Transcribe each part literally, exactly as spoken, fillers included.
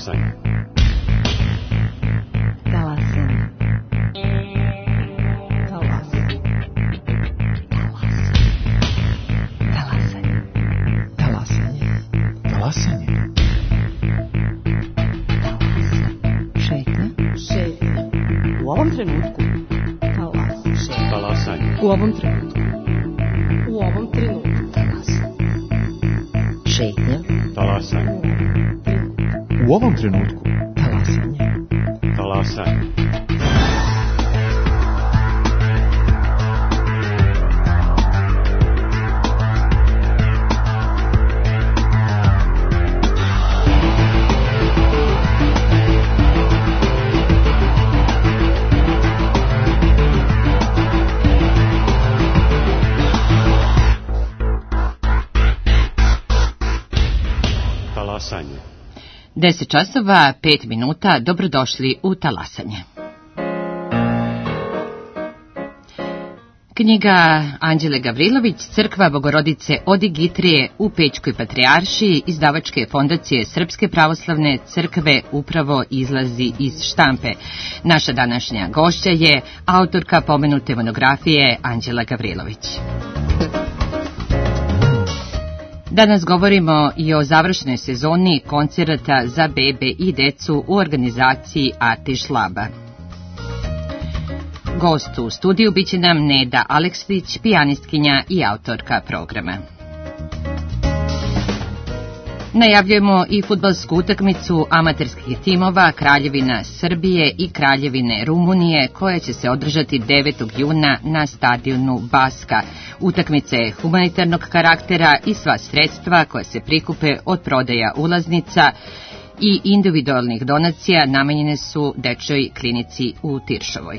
Talasanje. Talasanje. Talasanje. Talasanje. Talasanje. Šetnja. Šetnja. U ovom trenutku. Talasanje. Talasanje. U ovom trenutku. U ovom trenutku. Talasanje. Šetnja. Talasanje. U ovom trenutku. Talasanje. Talasanje. Talasanje. deset časova, pet minuta, dobrodošli u Talasanje. Knjiga Anđele Gavrilović, Crkva Bogorodice Odigitrije u Pećkoj patrijaršiji, izdavačke fondacije Srpske pravoslavne crkve, upravo izlazi iz štampe. Naša današnja gošća je autorka pomenute monografije Anđela Gavrilović. Danas govorimo i o završnoj sezoni koncerata za bebe i decu u organizaciji Artiš Laba. Gost u studiju biće nam Neda Aleksić, pijanistkinja i autorka programa. Najavljujemo i fudbalsku utakmicu amaterskih timova Kraljevina Srbije i Kraljevine Rumunije, koja će se održati devetog juna na stadionu Baska. Utakmica je humanitarnog karaktera i sva sredstva koja se prikupe od prodaja ulaznica i individualnih donacija namenjene su dečjoj klinici u Tiršovoj.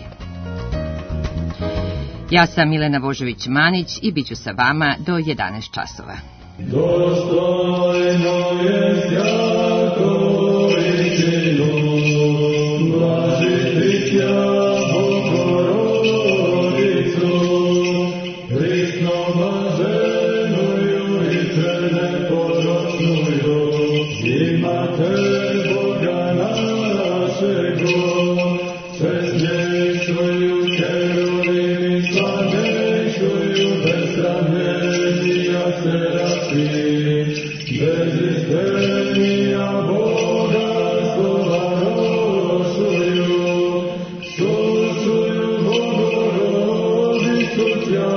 Ja sam Milena Vožović-Manić i bit ću sa vama do jedanaest časova. Dostojno je jako istinu, blažitvića Bogorodicu, prisno blaženuju i crne ponoćnuju, imate Boga našego, se smješuju keruvimi, slavnešuju besramljenija se bez iskrenija Boga slova rošuju, slušuju Bogorodicu tja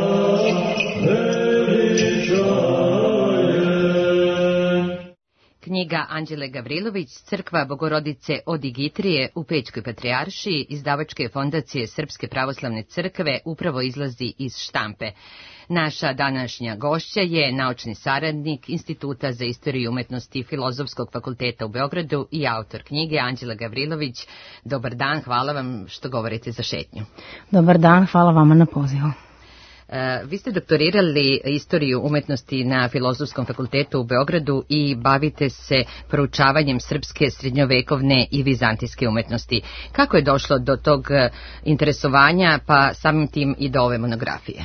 veličaje. Knjiga Anđele Gavrilović, Crkva Bogorodice Odigitrije u Pećkoj patrijaršiji, izdavačke fondacije Srpske pravoslavne crkve, upravo izlazi iz štampe. Naša današnja gošća je naučni saradnik Instituta za istoriju umetnosti Filozofskog fakulteta u Beogradu i autor knjige Anđela Gavrilović. Dobar dan, hvala vam što govorite za šetnju. Dobar dan, hvala vama na pozivu. Vi ste doktorirali istoriju umetnosti na Filozofskom fakultetu u Beogradu i bavite se proučavanjem srpske srednjovekovne i vizantijske umetnosti. Kako je došlo do tog interesovanja, pa samim tim i do ove monografije?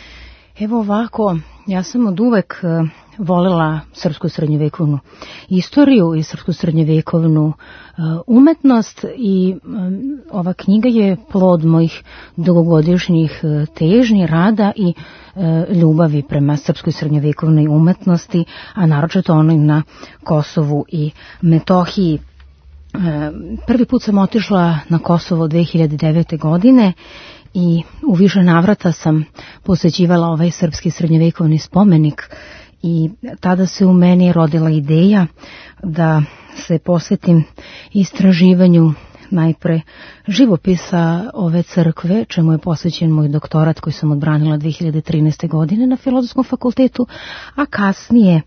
Evo ovako, ja sam od uvek voljela srpsku srednjovekovnu istoriju i srpsku srednjovekovnu umetnost i ova knjiga je plod mojih dugogodišnjih težnji, rada i ljubavi prema srpskoj srednjovekovnoj umetnosti, a naročito onoj na Kosovu i Metohiji. Prvi put sam otišla na Kosovo dve hiljade devete. godine i u više navrata sam posećivala ovaj srpski srednjovekovni spomenik i tada se u meni rodila ideja da se posvetim istraživanju najpre živopisa ove crkve, čemu je posvećen moj doktorat koji sam odbranila dve hiljade trinaeste. godine na Filozofskom fakultetu, a kasnije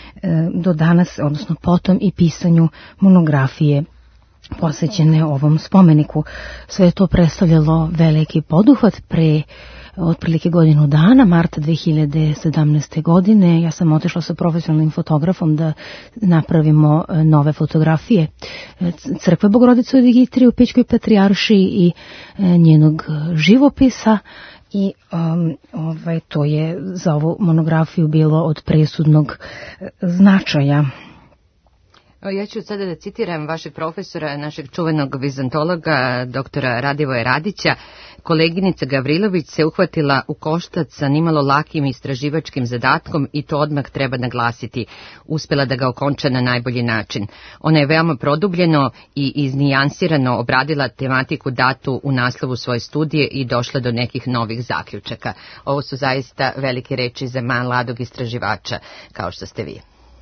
do danas, odnosno potom i pisanju monografije posvećene ovom spomeniku. Sve je to predstavljalo veliki poduhvat. Pre otprilike godinu dana, marta dve hiljade sedamnaeste. godine, ja sam otišla sa profesionalnim fotografom da napravimo nove fotografije Crkve Bogorodice Odigitrije u Pećkoj patrijaršiji i njenog živopisa. I um, ovaj, to je za ovu monografiju bilo od presudnog značaja. Ja ću sada da citiram vašeg profesora, našeg čuvenog vizantologa, doktora Radivoja Radića. Koleginica Gavrilović se uhvatila u koštac sa nimalo lakim istraživačkim zadatkom i to odmah treba naglasiti. Uspela da ga okonča na najbolji način. Ona je veoma produbljeno i iznijansirano obradila tematiku datu u naslovu svoje studije i došla do nekih novih zaključaka. Ovo su zaista velike reči za mladog istraživača, kao što ste vi.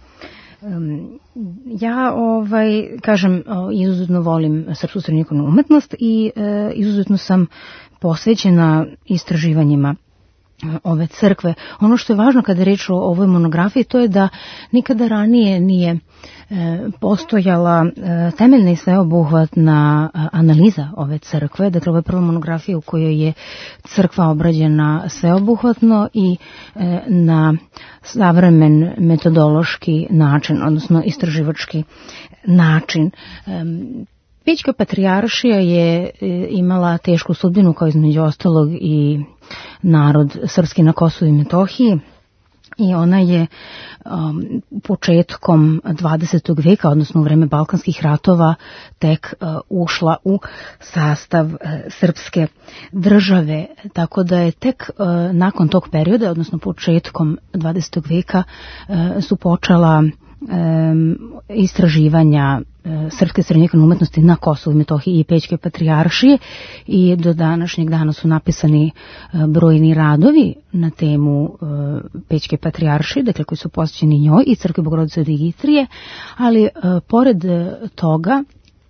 Um, ja ovaj kažem izuzetno volim srpsku srednjovekovnu umetnost i e, izuzetno sam posvećena istraživanjima ove crkve. Ono što je važno kada je reč o ovoj monografiji, to je da nikada ranije nije e, postojala e, temeljna i sveobuhvatna e, analiza ove crkve. Dakle, ovo je prva monografija u kojoj je crkva obrađena sveobuhvatno i e, na savremen metodološki način, odnosno istraživački način. E, Pećka patrijaršija je imala tešku sudbinu, kao između ostalog i narod srpski na Kosovu i Metohiji, i ona je um, početkom dvadesetog veka, odnosno u vreme Balkanskih ratova, tek uh, ušla u sastav uh, srpske države, tako da je tek uh, nakon tog perioda, odnosno početkom dvadesetog veka, uh, su počela um, istraživanja srpske srednjovekovne umetnosti na Kosovu i Metohiji i Pećke patrijaršije, i do današnjeg dana su napisani brojni radovi na temu Pećke patrijaršije, dakle koji su posvećeni njoj i crkvi Bogorodice od Digitrije, ali pored toga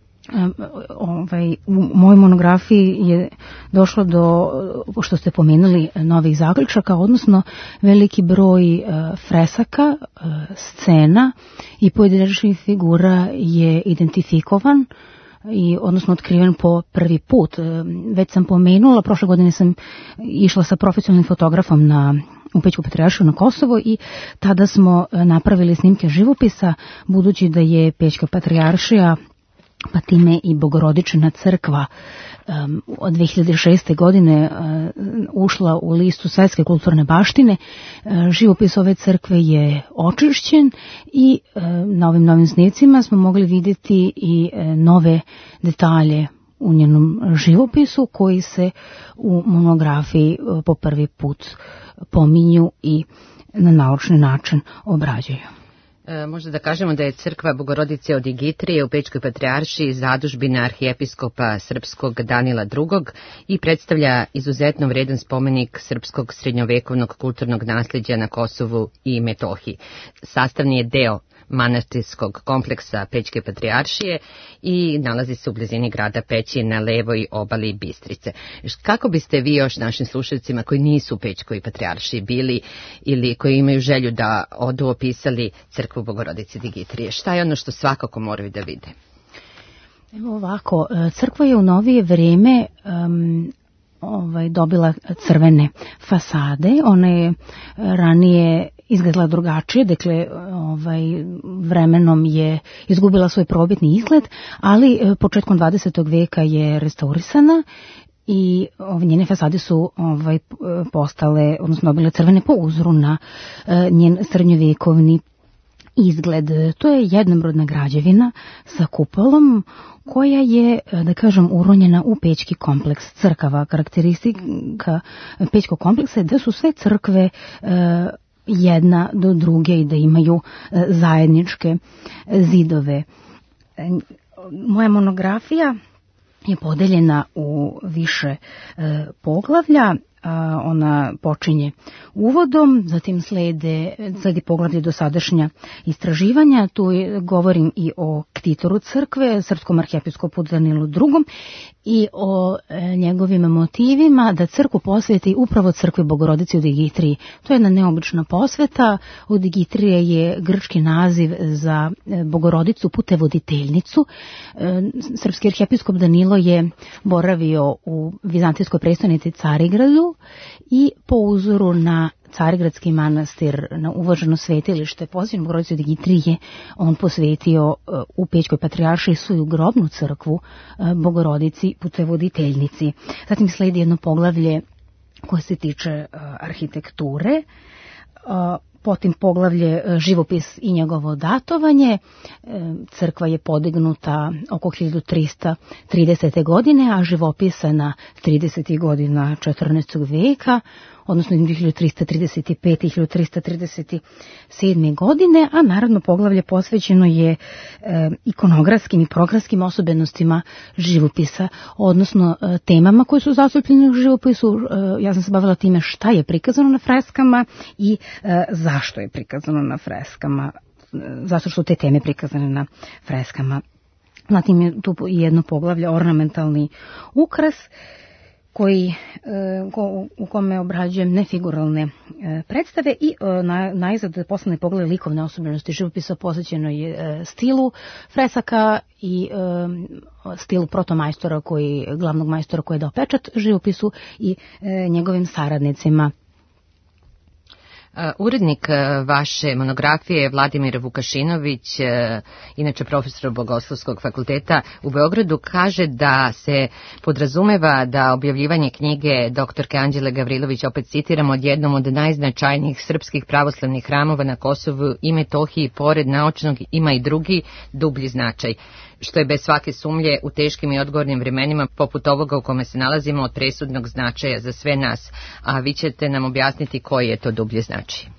ovaj, u mojoj monografiji je došlo do, što ste pomenuli, novih zaključaka, odnosno veliki broj uh, fresaka, uh, scena i pojedinačnih figura je identifikovan i odnosno otkriven po prvi put. Uh, već sam pomenula, prošle godine sam išla sa profesionalnim fotografom na u Pećku patrijaršiju na Kosovo i tada smo napravili snimke živopisa, budući da je Pećka patrijaršija, pa time i Bogorodičina crkva, um, od dve hiljade šeste. godine uh, ušla u listu svetske kulturne baštine. Uh, živopis ove crkve je očišćen i uh, na ovim novim snimcima smo mogli vidjeti i uh, nove detalje u njenom živopisu, koji se u monografiji uh, po prvi put pominju i na naučni način obrađuju. E, možda da kažemo da je crkva Bogorodice od Digitrije u Pećkoj patrijaršiji zadužbina arhijepiskopa srpskog Danila drugog. i predstavlja izuzetno vredan spomenik srpskog srednjovekovnog kulturnog nasljeđa na Kosovu i Metohiji. Sastavni je deo manastirskog kompleksa Pećke patrijaršije i nalazi se u blizini grada Peći na levoj obali Bistrice. Kako biste vi još našim slušalcima koji nisu u Pećkoj patrijaršiji bili ili koji imaju želju da odu opisali crkvu Bogorodice Digitrije, šta je ono što svakako moraju da vide? Evo ovako, crkva je u novije vrijeme um, ovaj, dobila crvene fasade. Ona je ranije izgledala drugačije, dakle ovaj, vremenom je izgubila svoj probitni izgled, ali početkom dvadesetog veka je restaurisana i ove njene fasade su ovaj, postale, odnosno dobile crvene po uzoru na njen srednjovekovni izgled. To je jednobrodna građevina sa kupolom koja je, da kažem, uronjena u pećki kompleks crkava. Karakteristika pećkog kompleksa je da su sve crkve e, jedna do druge i da imaju e, zajedničke zidove. E, moja monografija je podeljena u više e, poglavlja. A, ona počinje uvodom, zatim slede, sledi poglavlje dosadašnja istraživanja. Tu je, govorim i o ktitoru crkve, srpskom arhijepiskopu Danilu drugom i o e, njegovim motivima da crkvu posveti upravo crkvi Bogorodici u Digitriji. To je jedna neobična posveta. U Digitrije je grčki naziv za e, Bogorodicu putevoditeljnicu. E, srpski arhijepiskop Danilo je boravio u vizantijskoj prestonici Carigradu i po uzoru na Carigradski manastir, na uvaženo svetilište posvećeno Bogorodici u Digitriji, on posvetio uh, u Pećkoj patrijaršiji svoju grobnu crkvu uh, Bogorodici putevoditeljnici. Zatim sledi jedno poglavlje koje se tiče uh, arhitekture. Uh, potim poglavlje živopis i njegovo datovanje. Crkva je podignuta oko hiljadu trista tridesete. godine, a živopisana tridesetih godina četrnaestog veka, odnosno hiljadu trista trideset pete. i hiljadu trista trideset sedme. godine, a naravno poglavlje posvećeno je e, ikonografskim i programskim osobenostima živopisa, odnosno e, temama koje su zastupljene u živopisu. E, ja sam se bavila time šta je prikazano na freskama i e, zašto je prikazano na freskama, e, zašto su te teme prikazane na freskama. Zatim je tu jedno poglavlje, ornamentalni ukras, koji, ko, u kome obrađujem nefiguralne e, predstave i e, na, najzad poslednje poglavlje likovne osobenosti živopisa posvećeno je e, stilu fresaka i e, stilu protomajstora, koji, glavnog majstora koji je dao pečat živopisu i e, njegovim saradnicima. Urednik vaše monografije je Vladimir Vukašinović, inače profesor Bogoslovskog fakulteta u Beogradu, kaže da se podrazumeva da objavljivanje knjige doktorke Anđele Gavrilović, opet citiram, od jednom od najznačajnijih srpskih pravoslavnih hramova na Kosovu i Metohiji, pored naučnog, ima i drugi dublji značaj, što je bez svake sumnje u teškim i odgovornim vremenima poput ovoga u kome se nalazimo od presudnog značaja za sve nas, a vi ćete nam objasniti koji je to dublji značaj.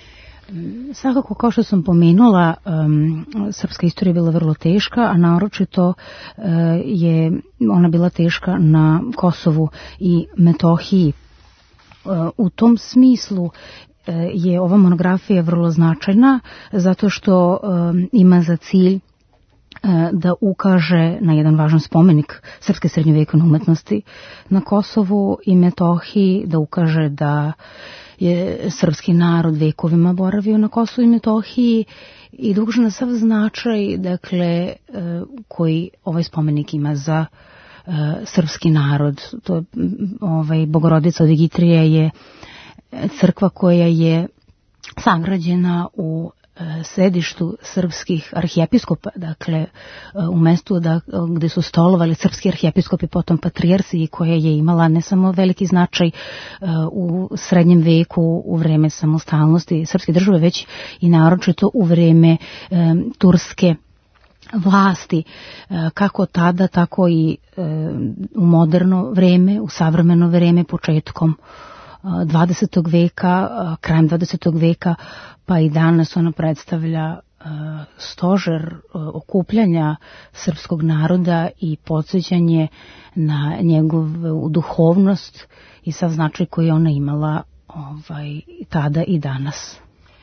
Svakako, kao što sam pomenula, um, srpska istorija je bila vrlo teška, a naročito uh, je ona bila teška na Kosovu i Metohiji. Uh, u tom smislu uh, je ova monografija vrlo značajna, zato što um, ima za cilj da ukaže na jedan važan spomenik srpske srednjovekovne umetnosti na Kosovu i Metohiji, da ukaže da je srpski narod vekovima boravio na Kosovu i Metohiji i da ukaže na sav značaj, dakle, koji ovaj spomenik ima za srpski narod. To je, ovaj, Bogorodica od Igitrije je crkva koja je sagrađena u sedištu srpskih arhijepiskopa, dakle u mestu da, gde su stolovali srpski arhijepiskopi, potom patrijarsi, koja je imala ne samo veliki značaj u srednjem veku, u vreme samostalnosti srpske države, već i naročito u vreme um, turske vlasti, kako tada, tako i um, u moderno vreme, u savremeno vreme, početkom dvadesetog veka, krajem dvadesetog veka, pa i danas ona predstavlja stožer okupljanja srpskog naroda i podsjećanje na njegovu duhovnost i sav značaj koji ona imala ovaj, tada i danas.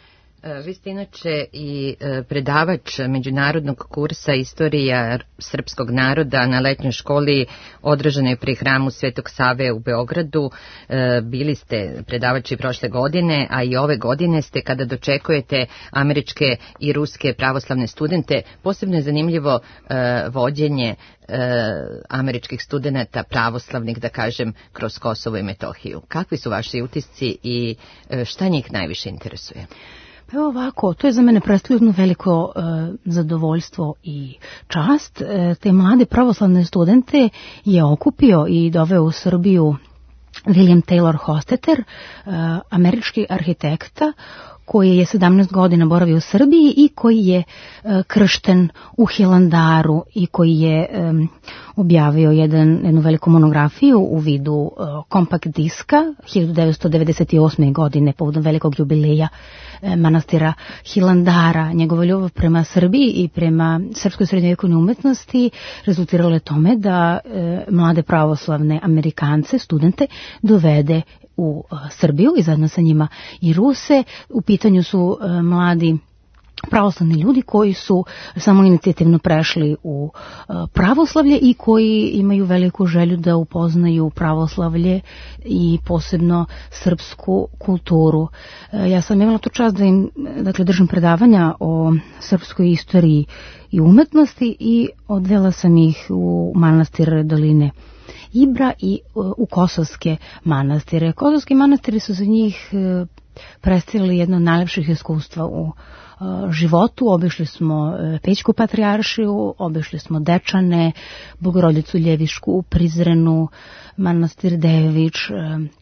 Vi ste inače i predavač međunarodnog kursa Istorija srpskog naroda na letnjoj školi održanoj pri hramu Svetog Save u Beogradu. Bili ste predavač i prošle godine, a i ove godine ste, kada dočekujete američke i ruske pravoslavne studente. Posebno je zanimljivo vođenje američkih studenata pravoslavnih, da kažem, kroz Kosovo i Metohiju. Kakvi su vaši utisci i šta njih najviše interesuje? Evo ovako, to je za mene predstavljeno veliko e, zadovoljstvo i čast. E, te mlade pravoslavne studente je okupio i doveo u Srbiju William Taylor Hostetter, e, američki arhitekta, koji je sedamnaest godina boravio u Srbiji i koji je e, kršten u Hilandaru i koji je e, objavio jedan, jednu veliku monografiju u vidu e, kompakt diska hiljadu devetsto devedeset osme. godine povodom velikog jubileja e, manastira Hilandara. Njegova ljubav prema Srbiji i prema srpskoj srednjovekovnoj umetnosti rezultiralo je tome da e, mlade pravoslavne Amerikance, studente, dovede u uh, Srbiju i zajedno sa njima i Ruse. U pitanju su uh, mladi pravoslavni ljudi koji su samo inicijativno prešli u uh, pravoslavlje i koji imaju veliku želju da upoznaju pravoslavlje i posebno srpsku kulturu. Uh, ja sam imala tu čast da im, dakle, držim predavanja o srpskoj istoriji i umetnosti i odvela sam ih u manastir doline Ibra i u kosovske manastire. Kosovski manastiri su za njih predstavili jedno od najlepših iskustva u životu. Obišli smo Pećku patrijaršiju, obišli smo Dečane, Bogorodicu Ljevišku u Prizrenu, manastir Dević,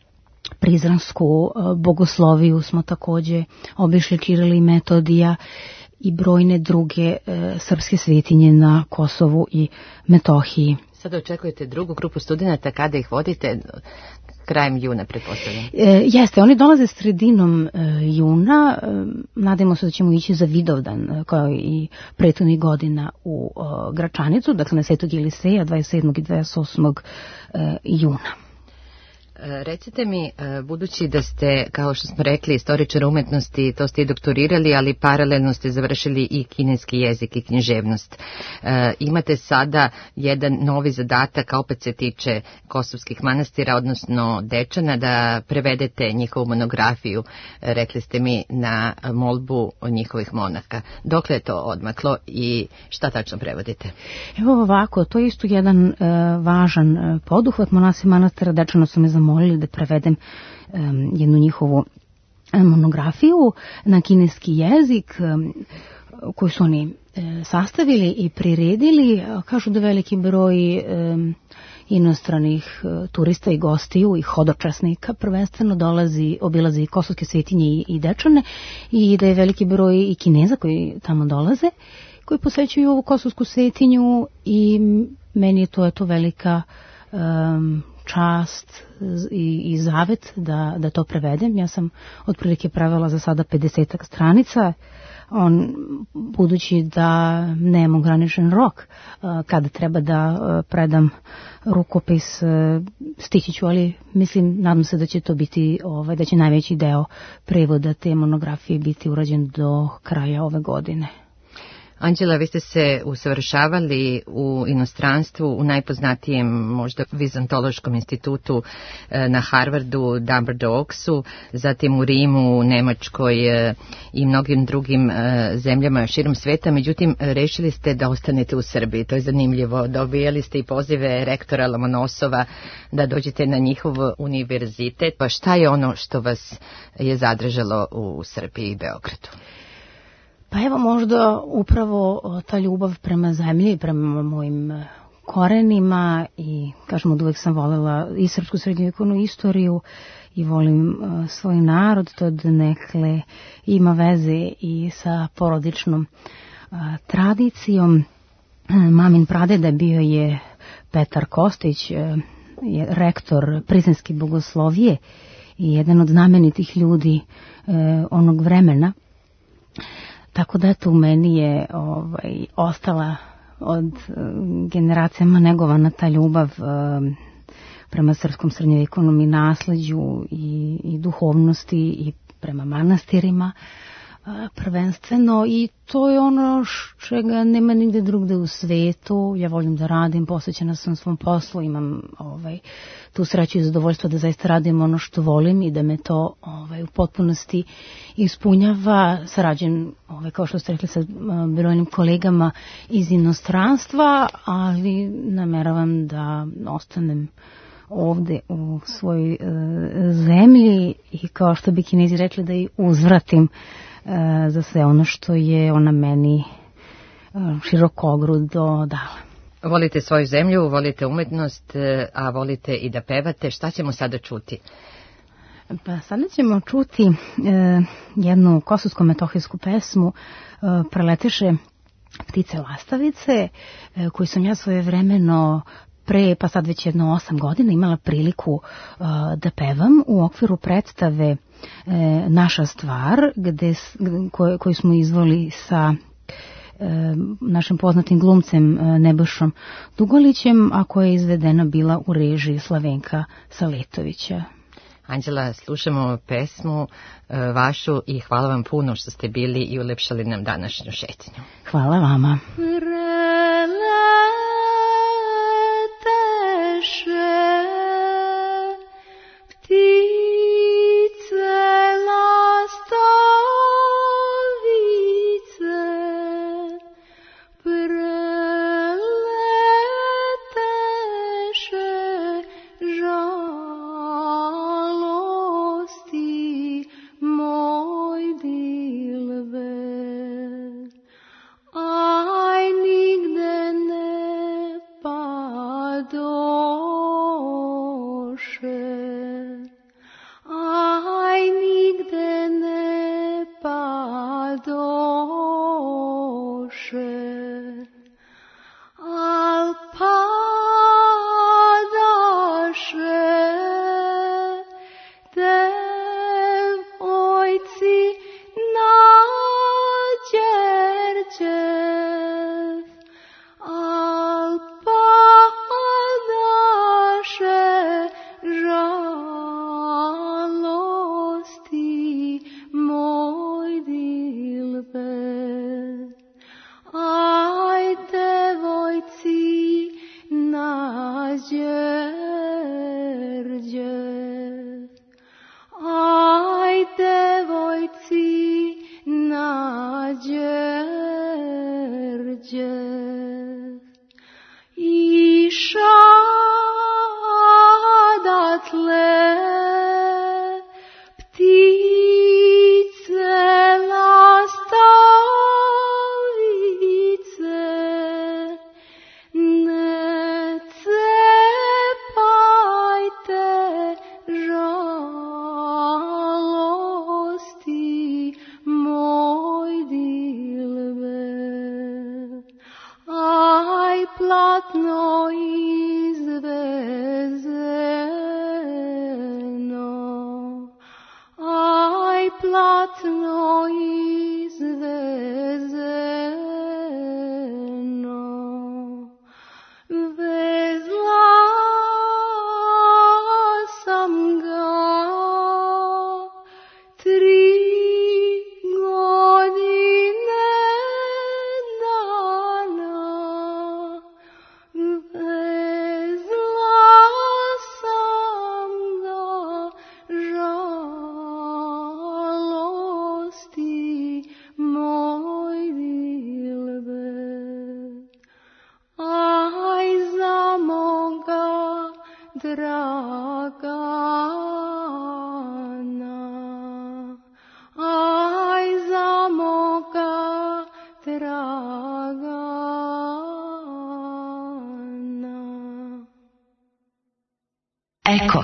Prizransku bogosloviju smo takođe obišli, Čirila i Metodija i brojne druge e, srpske svetinje na Kosovu i Metohiji. Sada očekujete drugu grupu studenta, kada ih vodite? Krajem juna, pretpostavljam. E, jeste, oni dolaze sredinom e, juna, e, nadamo se da ćemo ići za Vidovdan, e, kao i prethodnih godina u e, Gračanicu, dakle na Svetog Eliseja, dvadeset sedmog i dvadeset osmog E, juna. Recite mi, budući da ste, kao što smo rekli, istoričar umetnosti, to ste i doktorirali, ali paralelno ste završili i kineski jezik i književnost. E, imate sada jedan novi zadatak, a opet se tiče kosovskih manastira, odnosno Dečana, da prevedete njihovu monografiju, rekli ste mi, na molbu njihovih monaka. Dokle je to odmaklo i šta tačno prevodite? Evo ovako, to je isto jedan e, važan e, poduhvat. Monasi manastira Dečana su me zamolili molili da prevedem um, jednu njihovu monografiju na kineski jezik um, koju su oni um, sastavili i priredili. Kažu da veliki broj um, inostranih uh, turista i gostiju i hodočasnika prvenstveno dolazi, obilazi kosovske svetinje i, i Dečane, i da je veliki broj i Kineza koji tamo dolaze, koji posećuju ovu kosovsku svetinju, i meni je to, je to velika um, čast i, i zavet da, da to prevedem. Ja sam otprilike prevela za sada pedesetak stranica. On, budući da nemam ograničen rok uh, kada treba da uh, predam rukopis, uh, stići ću, ali mislim, nadam se da će to biti, ovaj, da će najveći deo prevoda te monografije biti urađen do kraja ove godine. Anđela, vi ste se usavršavali u inostranstvu, u najpoznatijem možda Vizantološkom institutu na Harvardu, Dumbarton Oaksu, zatim u Rimu, u Nemačkoj i mnogim drugim zemljama širom sveta. Međutim, rešili ste da ostanete u Srbiji. To je zanimljivo. Dobijali ste i pozive rektora Lomonosova da dođete na njihov univerzitet. Pa šta je ono što vas je zadržalo u Srbiji i Beogradu? Pa evo, možda upravo ta ljubav prema zemlji, prema mojim korenima, i kažem, od uvek sam voljela i srpsku srednjovekovnu istoriju i volim svoj narod. To od nekle ima veze i sa porodičnom tradicijom. Mamin pradeda bio je Petar Kostić, je rektor Prizrenske bogoslovije i jedan od znamenitih ljudi onog vremena. Tako da to u meni je ovaj, ostala od uh, generacijama negovana ta ljubav uh, prema srpskom srednjovekovnom i nasleđu i, i duhovnosti i prema manastirima uh, prvenstveno, i to je ono čega nema nigde drugde u svetu. Ja volim da radim, posvećena sam svom poslu, imam ovaj, tu sreću i zadovoljstvo da zaista radim ono što volim i da me to ovaj, u potpunosti ispunjava. Sarađujem, ovaj, kao što ste rekli, sa brojnim kolegama iz inostranstva, ali nameravam da ostanem ovde u svojoj uh, zemlji i, kao što bi Kinezi rekli, da i uzvratim uh, za sve ono što je ona meni uh, širokogrudo dala. Volite svoju zemlju, volite umetnost, a volite i da pevate. Šta ćemo sada čuti? Pa sada ćemo čuti e, jednu kosovsko-metohijsku pesmu, e, Preleteše ptice lastavice, e, koju sam ja svojevremeno pre, pa sad već jedno osam godina, imala priliku uh, da pevam u okviru predstave e, Naša stvar, gde, koje, koju smo izvoli sa e, našim poznatim glumcem e, Nebojšom Dugolićem, a koja je izvedena bila u režiji Slavenka Saletovića. Anđela, slušamo pesmu e, vašu i hvala vam puno što ste bili i ulepšali nam današnju šetnju. Hvala vama. I Eko.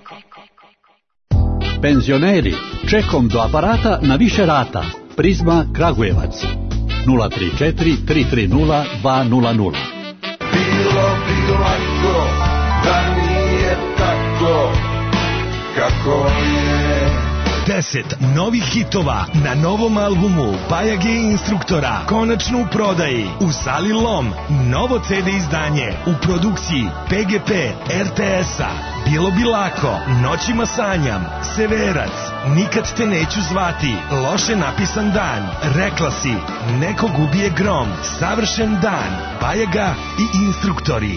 Penzioneri, čekom do aparata na više rata. Prizma Kragujevac. nula tri četiri tri tri nula dva nula nula. Bilo bi lako da nije tako kako je. Deset novih hitova na novom albumu Pajage Instruktora konačno u prodaji u Sali Lom. Novo ce de izdanje u produkciji pe ge pe er te es-a. Bilo bi lako, Noćima sanjam, Severac, Nikad te neću zvati, Loše napisan dan, Rekla si, Nekog ubije grom, Savršen dan, Pajaga i Instruktori.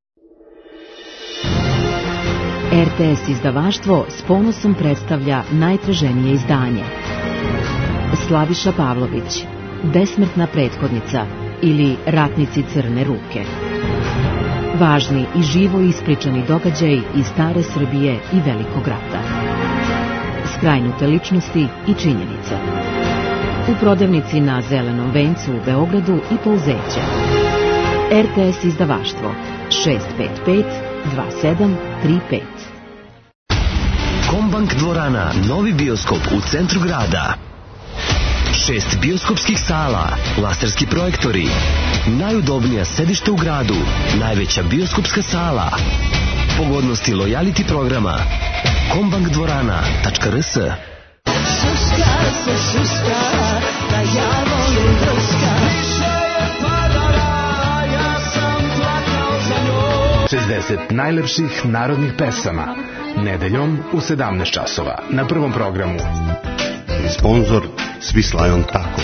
er te es izdavaštvo s ponosom predstavlja najtraženije izdanje. Slaviša Pavlović, Besmrtna prethodnica ili Ratnici crne ruke. Važni i živo ispričani događaj iz stare Srbije i Velikog rata. Skrajnute ličnosti i činjenice. U prodavnici na Zelenom vencu u Beogradu i Pouzeća. er te es izdavaštvo šest pet pet dva sedam tri pet. Kombank dvorana, novi bioskop u centru grada. Šest bioskopskih sala, laserski projektori, najudobnija sedište u gradu, najveća bioskopska sala, pogodnosti lojality programa, kombank dvorana tačka er es. Šuška se šuška, da ja volim vrška. Više je padala, ja sam plakao za njom. šezdeset najlepših narodnih pesama. Nedeljom u sedamnaest časova na Prvom programu. Sponzor Svislajon Tako.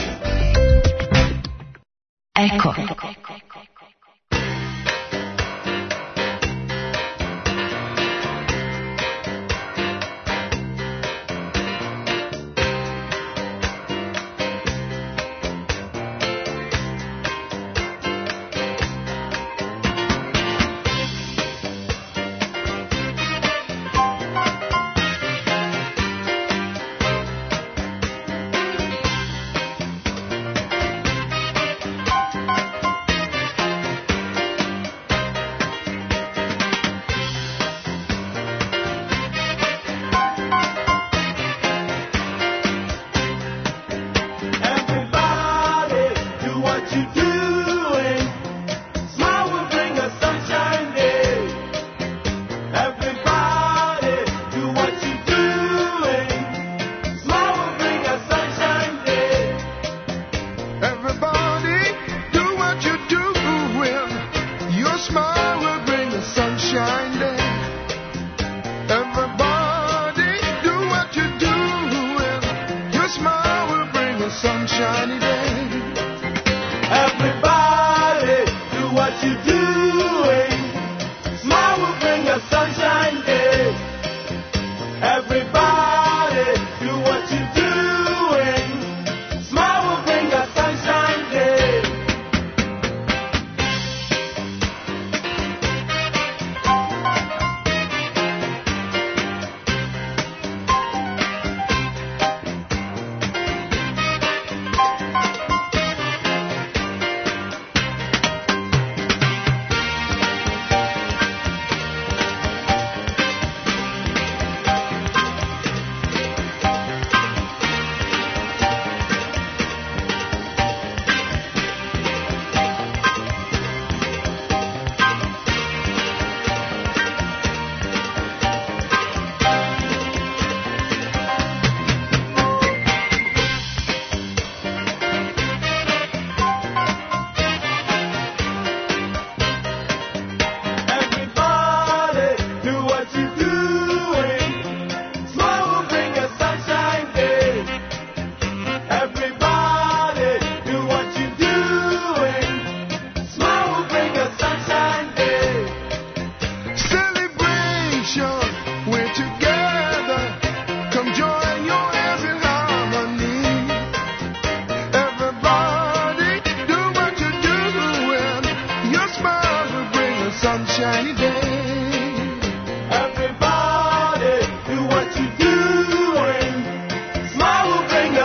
Eko.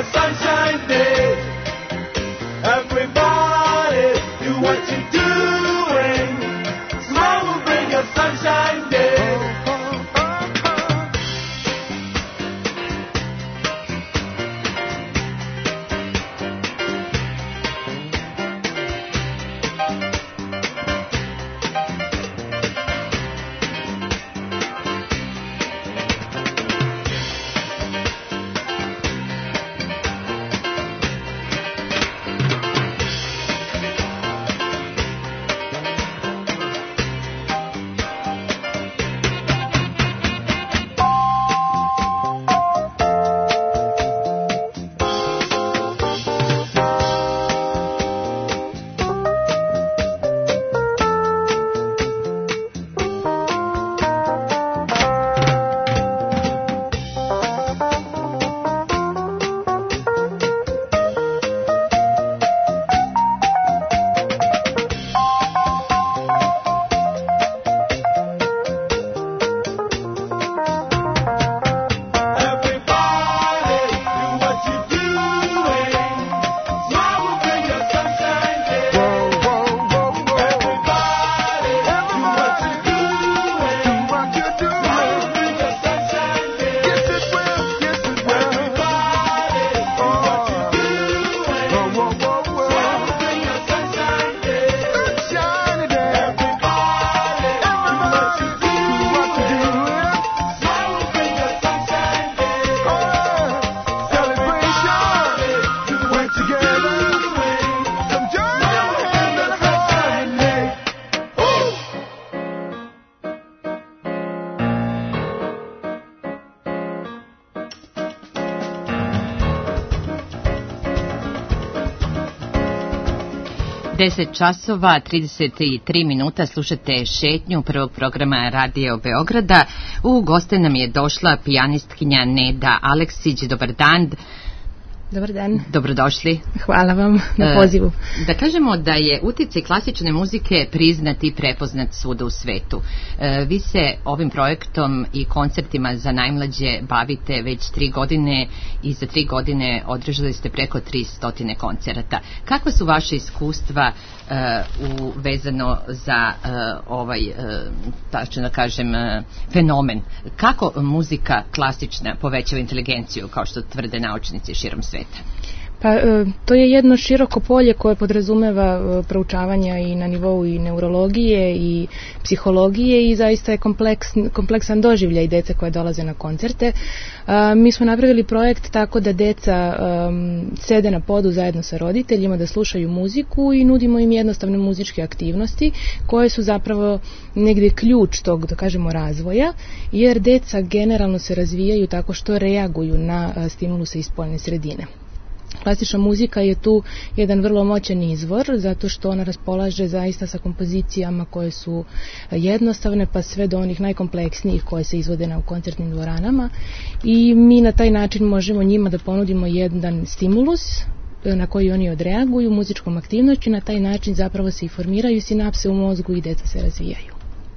sunshine day. Everybody, do what you're doing. Smile will bring a sunshine day. deset časova, trideset tri minuta, slušate šetnju prvog programa Radio Beograda. U goste nam je došla pijanistkinja Neda Aleksić. Dobar dan. Dobar dan. Dobrodošli. Hvala vam na pozivu. E, da kažemo da je uticaj klasične muzike priznat i prepoznat svuda u svetu. E, vi se ovim projektom i koncertima za najmlađe bavite već tri godine i za tri godine održali ste preko tristo koncerata. Kakva su vaše iskustva e, u, vezano za e, ovaj, e, tačno da kažem, e, fenomen? Kako muzika klasična povećava inteligenciju, kao što tvrde naučnici širom sveta? Pa to je jedno široko polje koje podrazumeva proučavanja i na nivou i neurologije i psihologije i zaista je kompleks, kompleksan doživljaj dece koje dolaze na koncerte. Mi smo napravili projekt tako da deca um, sede na podu zajedno sa roditeljima, da slušaju muziku i nudimo im jednostavne muzičke aktivnosti koje su zapravo negdje ključ tog, da kažemo, razvoja, jer deca generalno se razvijaju tako što reaguju na stimuluse iz spoljne sredine. Klasična muzika je tu jedan vrlo moćan izvor, zato što ona raspolaže zaista sa kompozicijama koje su jednostavne, pa sve do onih najkompleksnijih koje se izvode na u koncertnim dvoranama i mi na taj način možemo njima da ponudimo jedan stimulus na koji oni odreaguju muzičkom aktivnošću, na taj način zapravo se i formiraju sinapse u mozgu i deca se razvijaju.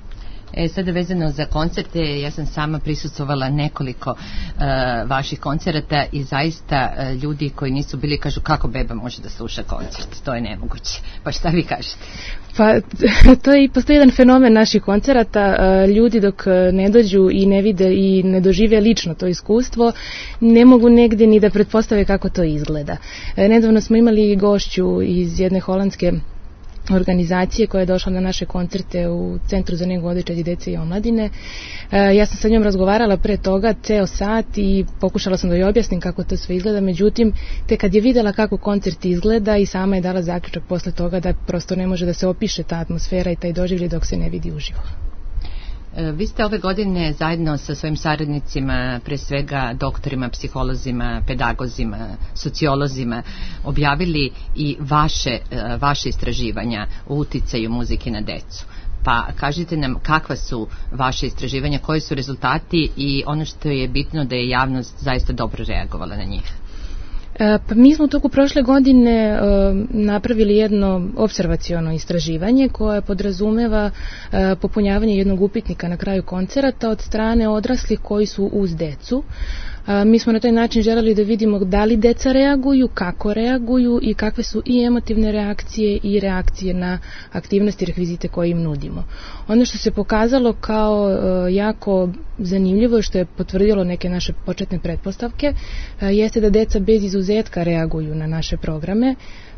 E, sada vezano za koncerte, ja sam sama prisustvovala nekoliko uh, vaših koncerata i zaista uh, ljudi koji nisu bili kažu kako beba može da sluša koncert, to je nemoguće. Pa šta vi kažete? Pa to je i postoji jedan fenomen naših koncerata, ljudi dok ne dođu i ne vide i ne dožive lično to iskustvo, ne mogu negdje ni da pretpostave kako to izgleda. Nedavno smo imali gošću iz jedne holandske organizacije koja je došla na naše koncerte u Centru za njegu odojčadi dece i omladine. E, ja sam sa njom razgovarala pre toga ceo sat i pokušala sam da joj objasnim kako to sve izgleda, međutim, te kad je videla kako koncert izgleda i sama je dala zaključak posle toga da prosto ne može da se opiše ta atmosfera i taj doživljaj dok se ne vidi uživo. Vi ste ove godine zajedno sa svojim saradnicima, pre svega doktorima, psiholozima, pedagozima, sociolozima, objavili i vaše, vaše istraživanja o uticaju muzike na decu. Pa kažite nam kakva su vaše istraživanja, koji su rezultati i ono što je bitno da je javnost zaista dobro reagovala na njih. Pa mi smo u toku prošle godine uh, napravili jedno observaciono istraživanje koje podrazumeva uh, popunjavanje jednog upitnika na kraju koncerata od strane odraslih koji su uz decu. Uh, Mi smo na taj način želeli da vidimo da li deca reaguju, kako reaguju i kakve su i emotivne reakcije i reakcije na aktivnosti i rekvizite koje im nudimo. Ono što se pokazalo kao jako zanimljivo, što je potvrdilo neke naše početne pretpostavke, jeste da deca bez izuzetka reaguju na naše programe.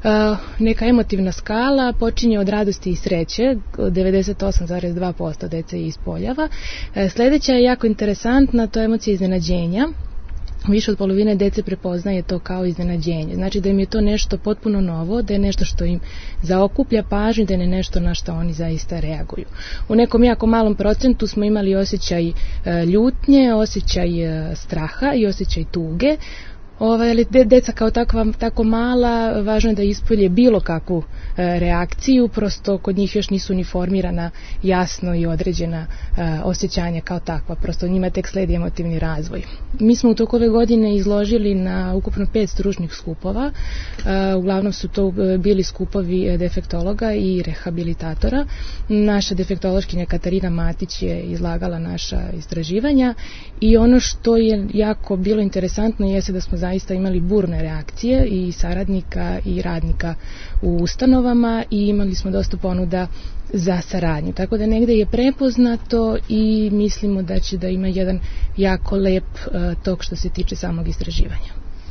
Neka emotivna skala počinje od radosti i sreće, devedeset osam zarez dva posto dece ispoljava. Sledeća je jako interesantna, to je emocija iznenađenja. Više od polovine dece prepoznaje to kao iznenađenje. Znači da im je to nešto potpuno novo, da je nešto što im zaokuplja pažnju, da je nešto na što oni zaista reaguju. U nekom jako malom procentu smo imali osjećaj ljutnje, osjećaj straha i osjećaj tuge. Ovaj, ali deca kao takva, tako mala, važno je da ispolje bilo kakvu e, reakciju, prosto kod njih još nisu ni formirana jasno i određena e, osjećanja kao takva, prosto njima tek sledi emotivni razvoj. Mi smo u toku ove godine izložili na ukupno pet stručnih skupova, e, uglavnom su to bili skupovi defektologa i rehabilitatora. Naša defektološkinja Katarina Matić je izlagala naša istraživanja i ono što je jako bilo interesantno jeste da smo zaista imali burne reakcije i saradnika i radnika u ustanovama i imali smo dosta ponuda za saradnju. Tako da negde je prepoznato i mislimo da će da ima jedan jako lep uh, tok što se tiče samog istraživanja.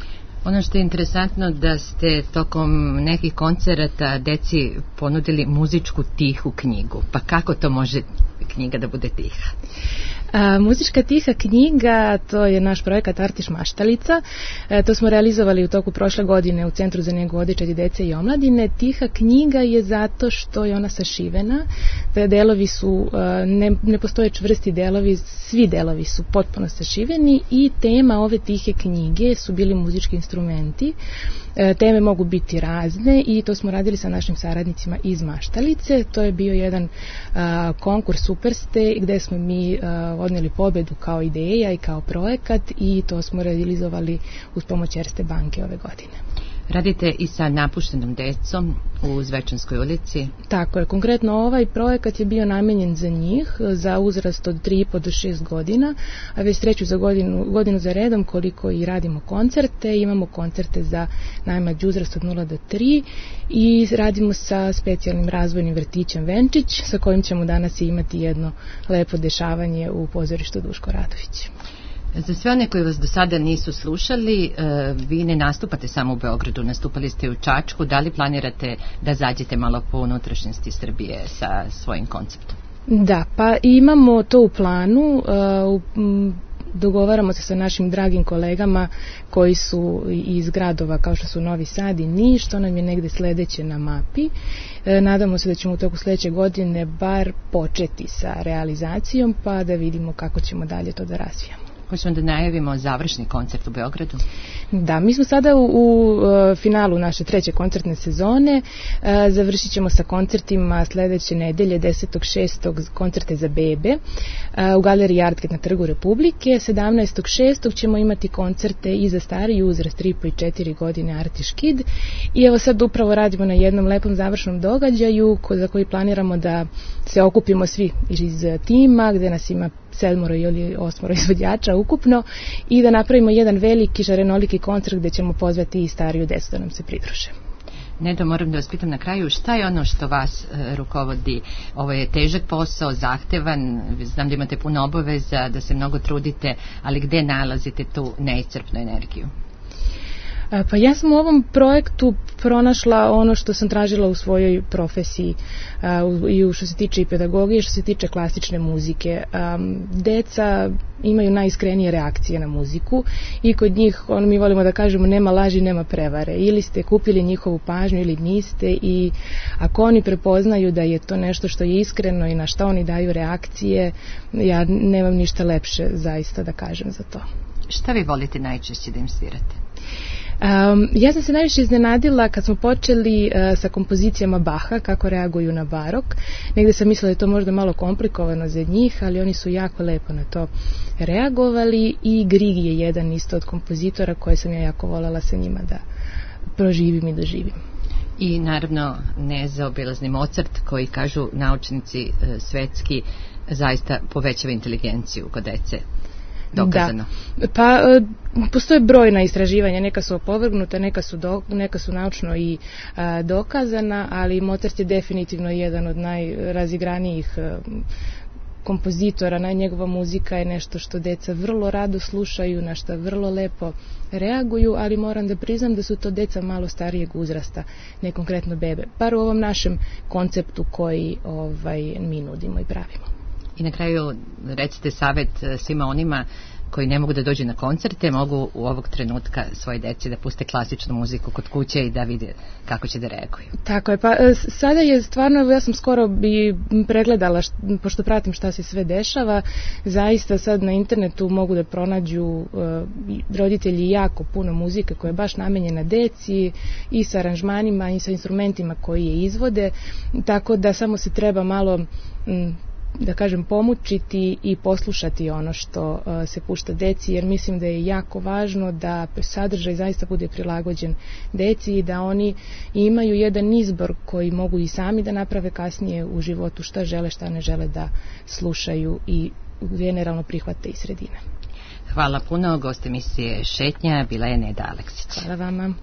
Ono što je interesantno da ste tokom nekih koncerata deci ponudili muzičku tihu knjigu. Pa kako to može knjiga da bude tiha? A, muzička tiha knjiga, to je naš projekat Artiš Maštalica. E, to smo realizovali u toku prošle godine u Centru za njegu odečadi dece i omladine. Tiha knjiga je zato što je ona sašivena, da delovi su, ne, ne postoje čvrsti delovi, svi delovi su potpuno sašiveni i tema ove tihe knjige su bili muzički instrumenti. E, teme mogu biti razne i to smo radili sa našim saradnicima iz Maštalice. To je bio jedan a, konkurs Superste gde smo mi a, odneli pobedu kao ideja i kao projekat i to smo realizovali uz pomoć Erste banke ove godine. Radite i sa napuštenom decom u Zvečanskoj ulici? Tako je, konkretno ovaj projekat je bio namenjen za njih, za uzrast od tri i po do šest godina, a već treću za godinu, godinu za redom koliko i radimo koncerte, imamo koncerte za najmlađi uzrast od nula do tri i radimo sa specijalnim razvojnim vrtićem Venčić, sa kojim ćemo danas imati jedno lepo dešavanje u pozorištu Duško Radović. Za sve one koji vas do sada nisu slušali, vi ne nastupate samo u Beogradu, nastupali ste u Čačku. Da li planirate da zađete malo po unutrašnjosti Srbije sa svojim konceptom? Da, pa imamo to u planu. Dogovaramo se sa našim dragim kolegama koji su iz gradova kao što su Novi Sad i Niš, što nam je negde sledeće na mapi. Nadamo se da ćemo u toku sledeće godine bar početi sa realizacijom pa da vidimo kako ćemo dalje to da razvijamo. Hoćemo da najavimo završni koncert u Beogradu? Da, mi smo sada u, u finalu naše treće koncertne sezone. E, završit ćemo sa koncertima sledeće nedelje, desetog šestog koncerte za bebe e, u galeriji Artket na Trgu Republike. sedamnaestog šestog ćemo imati koncerte i za stariji uzrast tri i po i četiri godine Artiš Kid. I evo sad upravo radimo na jednom lepom završnom događaju ko, za koji planiramo da se okupimo svi iz tima, gde nas ima sedmoro ili osmoro izvođača ukupno i da napravimo jedan veliki žarenoliki koncert gde ćemo pozvati i stariju decu da nam se pridruže. Nedo, moram da vas pitam na kraju, šta je ono što vas e, rukovodi? Ovo je težak posao, zahtevan, znam da imate puno obaveza, da se mnogo trudite, ali gde nalazite tu neiscrpnu energiju? Pa ja sam u ovom projektu pronašla ono što sam tražila u svojoj profesiji i što se tiče i pedagogije, što se tiče klasične muzike. Deca imaju najiskrenije reakcije na muziku i kod njih, ono mi volimo da kažemo, nema laži, nema prevare. Ili ste kupili njihovu pažnju ili niste i ako oni prepoznaju da je to nešto što je iskreno i na što oni daju reakcije, ja nemam ništa lepše zaista da kažem za to. Šta vi volite najčešće da im svirate? Um, ja sam se najviše iznenadila kad smo počeli uh, sa kompozicijama Baha, kako reaguju na barok. Negde sam mislila da je to možda malo komplikovano za njih, ali oni su jako lepo na to reagovali i Grieg je jedan isto od kompozitora koje sam ja jako voljela sa njima da proživim i doživim. I naravno nezaobilazni Mozart koji kažu naučnici uh, svetski zaista povećava inteligenciju kod dece. dokazano? Da. Pa postoje brojna istraživanja, neka su opovrgnuta, neka su, do, neka su naučno i a, dokazana, ali Mozart je definitivno jedan od najrazigranijih a, kompozitora, na njegova muzika je nešto što deca vrlo rado slušaju, na što vrlo lepo reaguju, ali moram da priznam da su to deca malo starijeg uzrasta, ne konkretno bebe, bar u ovom našem konceptu koji ovaj, mi nudimo i pravimo. I na kraju recite savjet svima onima koji ne mogu da dođu na koncerte, mogu u ovog trenutka svoje deci da puste klasičnu muziku kod kuće i da vide kako će da reaguju. Tako je, pa sada je stvarno, ja sam skoro bi pregledala, št, pošto pratim šta se sve dešava, zaista sad na internetu mogu da pronađu uh, roditelji jako puno muzike koja je baš namenjena deci i sa aranžmanima i sa instrumentima koji je izvode, tako da samo se treba malo m, da kažem pomučiti i poslušati ono što uh, se pušta deci, jer mislim da je jako važno da sadržaj zaista bude prilagođen deci i da oni imaju jedan izbor koji mogu i sami da naprave kasnije u životu šta žele, šta ne žele da slušaju i generalno prihvate iz sredine. Hvala puno, gost emisije Šetnja bila je Neda Aleksić. Hvala vama.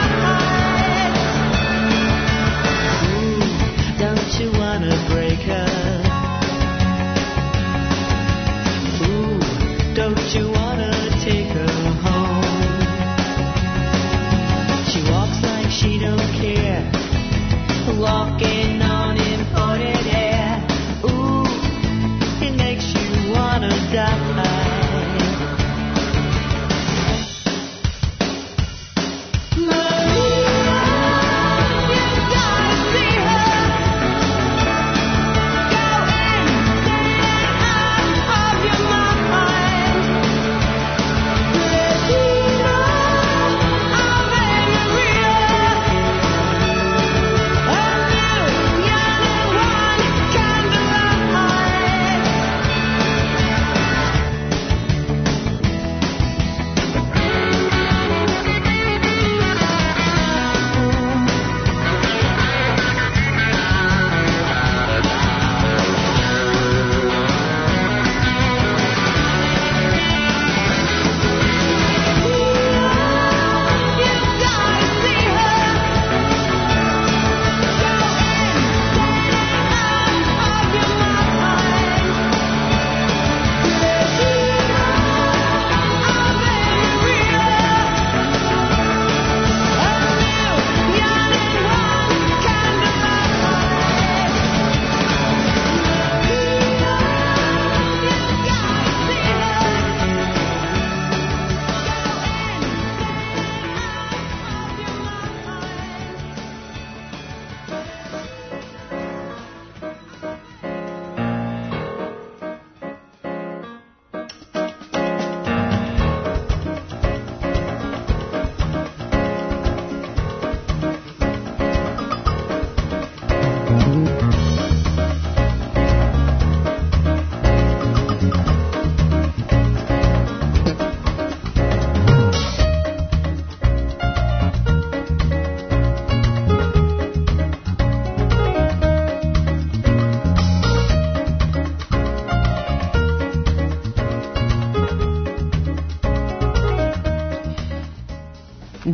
Don't you wanna break her?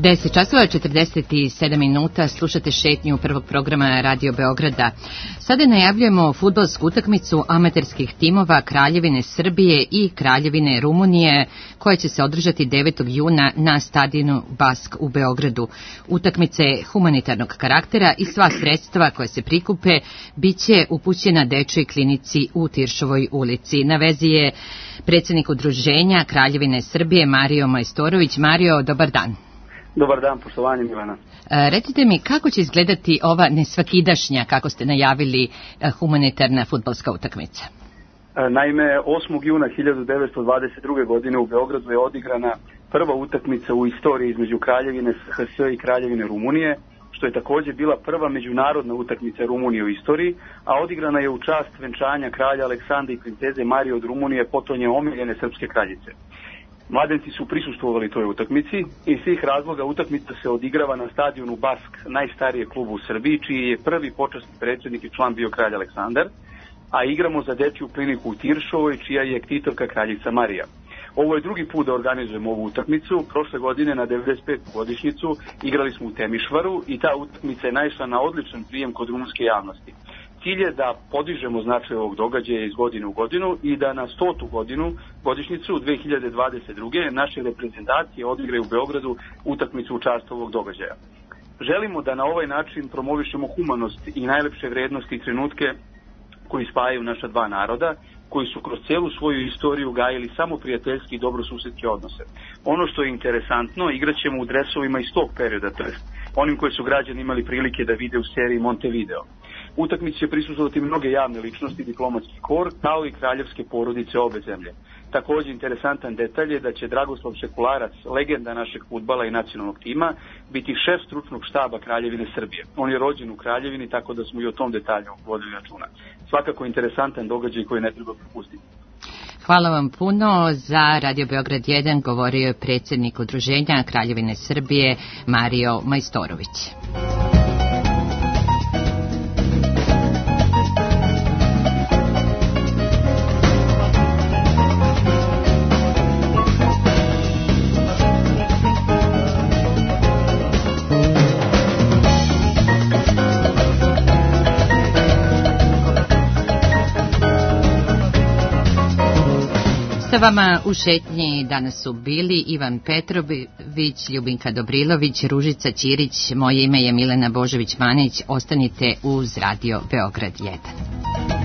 deset časova četrdeset sedam minuta, slušate šetnju prvog programa Radio Beograda. Sada najavljujemo fudbalsku utakmicu amaterskih timova Kraljevine Srbije i Kraljevine Rumunije, koja će se održati devetog juna na stadionu Bask u Beogradu. Utakmica je humanitarnog karaktera i sva sredstva koje se prikupe biće upućena dečjoj klinici u Tiršovoj ulici. Na vezi je predsjednik udruženja Kraljevine Srbije Mario Majstorović. Mario, dobar dan. Dobar dan, poštovanje Milana. E, recite mi, kako će izgledati ova nesvakidašnja, kako ste najavili, humanitarna fudbalska utakmica? Naime, osmog juna hiljadu devetsto dvadeset druge. godine u Beogradu je odigrana prva utakmica u istoriji između Kraljevine H S i Kraljevine Rumunije, što je također bila prva međunarodna utakmica Rumunije u istoriji, a odigrana je u čast venčanja kralja Aleksandra i princeze Marije od Rumunije, potonje omiljene srpske kraljice. Mladenci su prisustvovali toj utakmici i iz svih razloga utakmica se odigrava na stadionu Bask, najstarije klubu u Srbiji, čiji je prvi počasni predsjednik i član bio kralj Aleksandar, a igramo za dečju kliniku u Tiršovoj, čija je ktitorka kraljica Marija. Ovo je drugi put da organizujemo ovu utakmicu. Prošle godine na devedeset petu godišnjicu igrali smo u Temišvaru i ta utakmica je naišla na odličan prijem kod rumunske javnosti. Cilj je da podižemo značaj ovog događaja iz godine u godinu i da na stotu godinu, godišnjicu dve hiljade dvadeset druge. naše reprezentacije odigraju u Beogradu utakmicu u čast ovog događaja. Želimo da na ovaj način promovišemo humanost i najlepše vrednosti i trenutke koji spajaju naša dva naroda, koji su kroz celu svoju istoriju gajili samo prijateljski i dobrosusedske odnose. Ono što je interesantno, igraćemo u dresovima iz tog perioda, to jest onim koji su građani imali prilike da vide u seriji Montevideo. Utakmici će prisustvovati mnoge javne ličnosti, diplomatski kor, kao i kraljevske porodice obe zemlje. Također interesantan detalj je da će Dragoslav Šekularac, legenda našeg fudbala i nacionalnog tima, biti šef stručnog štaba Kraljevine Srbije. On je rođen u Kraljevini, tako da smo i o tom detalju vodili računa. Svakako interesantan događaj koji ne treba propustiti. Hvala vam puno. Za Radio Beograd jedan govorio je predsjednik udruženja Kraljevine Srbije Mario Majstorović. Sa vama u šetnji danas su bili Ivan Petrović, Ljubinka Dobrilović, Ružica Ćirić, moje ime je Milena Božović-Manić. Ostanite uz Radio Beograd jedan.